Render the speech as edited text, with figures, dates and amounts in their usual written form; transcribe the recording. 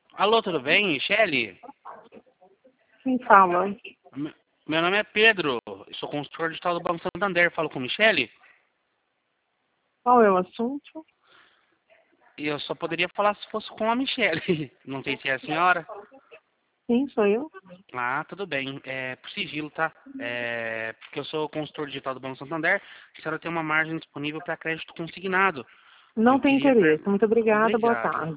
Alô, tudo bem, Michele? Quem fala? Meu nome é Pedro, eu sou consultor digital do Banco Santander. Falo com Michele? Qual é o assunto? E eu só poderia falar se fosse com a Michele. Não sei se é a senhora. Sim, sou eu. Ah, tudo bem. É por sigilo, tá? Porque eu sou consultor digital do Banco Santander. A senhora tem uma margem disponível para crédito consignado. Não Eu tem queria... interesse. Muito obrigada. Boa Obrigado. tarde.